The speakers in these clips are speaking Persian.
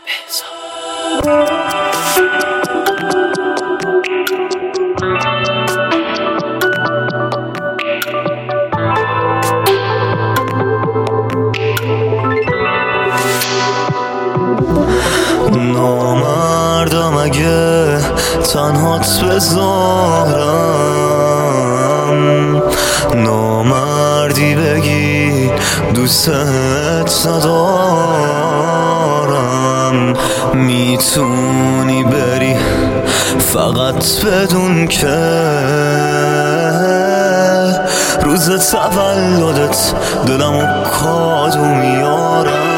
نامردم اگه تنهات بذارم، نامردی بگی دوستت ندارم. میتونی بری فقط بدون که روز تولدت دلمو کادو میارم.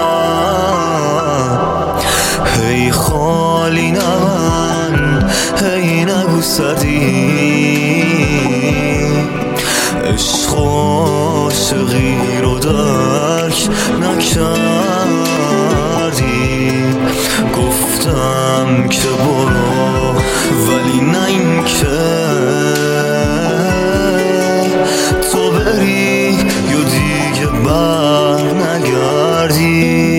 هی خالی نمن، هی نگو سردی، عشق و عاشقی رو درک نکردی. گفتم که برو ولی نه این که تو بری یا دیگه بر نگردی.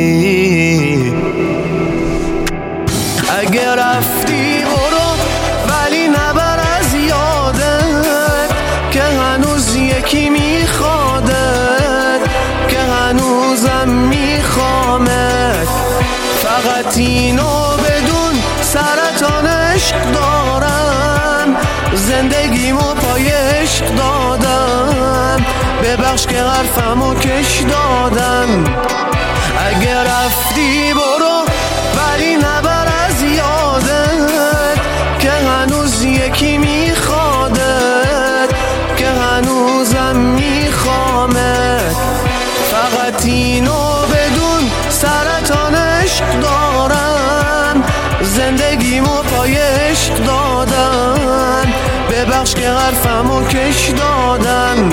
اگه رفتی برو ولی نبر از یادت که هنوز یکی میخوادت، که هنوزم میخوامت. فقط اینو بدون سرطان عشق دارم، زندگیمو پای عشق دادم. ببخش که حرفمو کش دادم. اگه رفتی برو ولی نبر از یادت که هنوز یکی میخوادت، که هنوزم میخوامت. فقط اینو بدون سرطان عشق دارم، زندگیمو پای عشق دادم. ببخش که حرفمو کش دادم.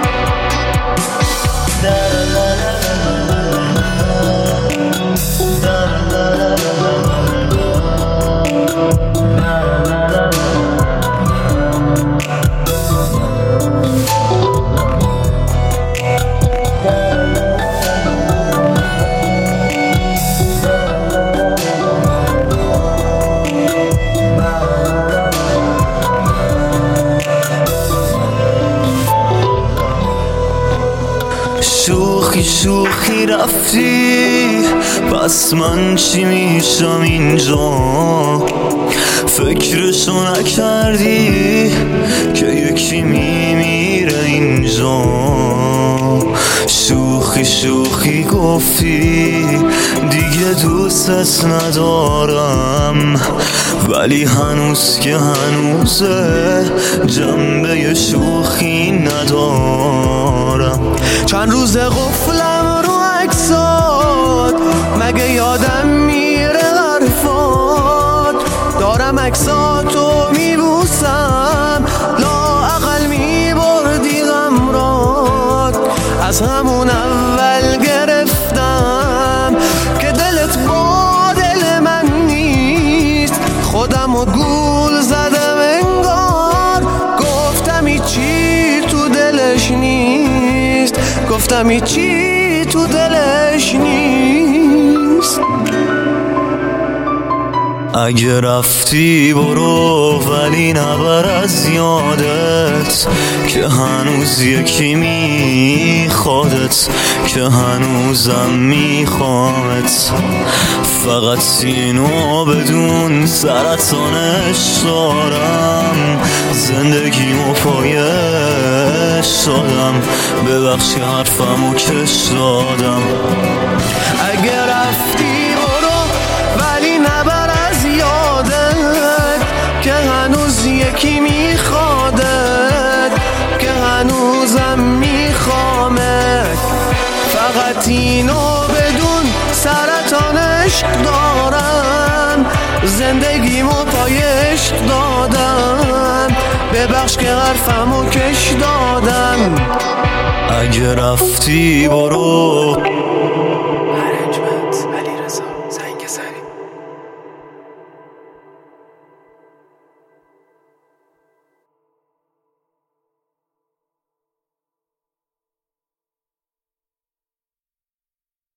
شوخی شوخی رفتی، پس من چی میشم اینجا؟ فکرشو نکردی که یکی میمیره اینجا. شوخی شوخی گفتی دیگه دوستت ندارم، ولی هنوز که هنوزه جنبه شوخی ندارم. چند روز قفلم رو عکسات، مگه یادم میره حرفات؟ دارم عکساتو میبوسم، لااقل میبردی غمرات. از همون اول گرفتم که دلت با دل من نیست. خودمو گول زدم انگار، گفتم هیچی تو دلش نیست، گفتم هیچی تو دلش نیست. اگه رفتی برو ولی نبر از یادت که هنوز یکی میخوادت، که هنوزم میخوامت. فقط اینو بدون سرطانش دارم، زندگیمو پایش دادم. ببخش که حرفمو کش دادم. اگه رفتی برو ولی نبر از یادت که هنوز یکی میخوادت، که هنوزم میخوامت. فقط اینو بدون سرطان عشق دارم، زندگیمو پای عشق دادم. ببخش که حرفمو کش دادم. اگه رفتی برو